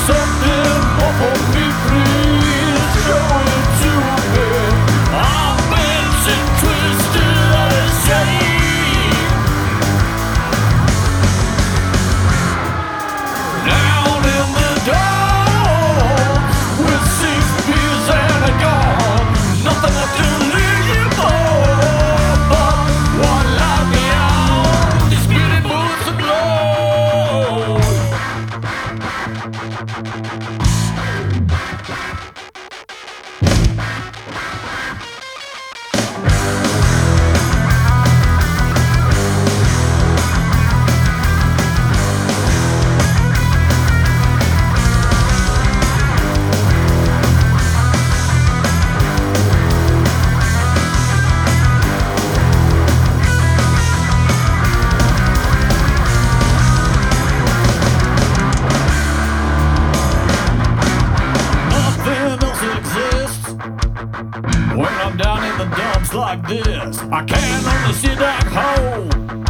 something more for me, please show it to me. I'm bent and twisted out of shame. Down in the dumps with 6 beers and a gun, nothing left to live for but one life beyond these beauty boots of glory. When I'm down in the dumps like this, I can only see that hole.